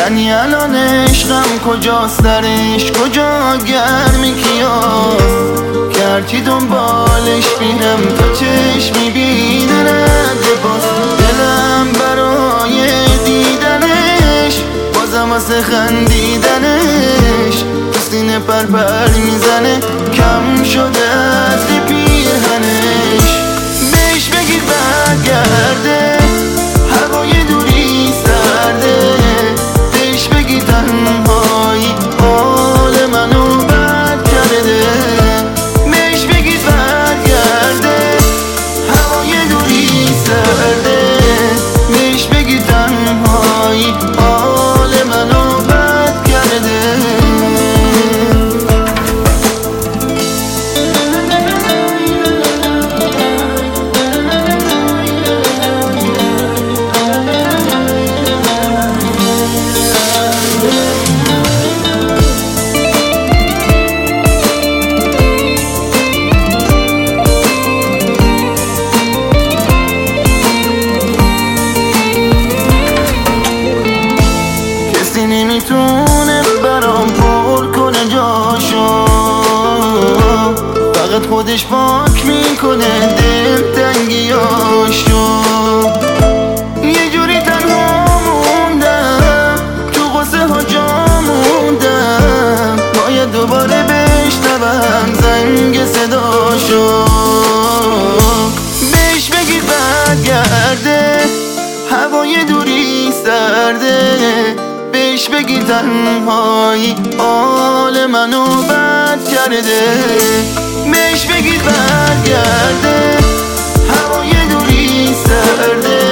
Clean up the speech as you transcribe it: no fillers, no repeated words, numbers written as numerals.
یعنی الان عشقم کجاست، درش کجا، گرمی کیاست که هرچی دنبالش میرم تا چشمی بیدنت باز. دلم برای دیدنش بازم واسه خندیدنش تو سینه پر میزنه، کم شده از پیرهنش. بهش بگید برگرده، هوای دوری سرده. بهش بگید تنهایی حال منو بد کرده. بهش بگید برگرده، هوای دوری سرده. بهش بگید تنهایی حال منو بد کرده. نمیتونه برام پر کنه جاشو، فقط خودش پاک میکنه دلتنگیاشو. یه جوری تنها موندم، تو غصه ها جا موندم. باید دوباره بشنوم زنگ صداشو. بهش بگید برگرده، هوای دوری سرده. بهش بگی تنهایی حال منو بد کرده. بهش بگی برگرده، هوای دوری سرده.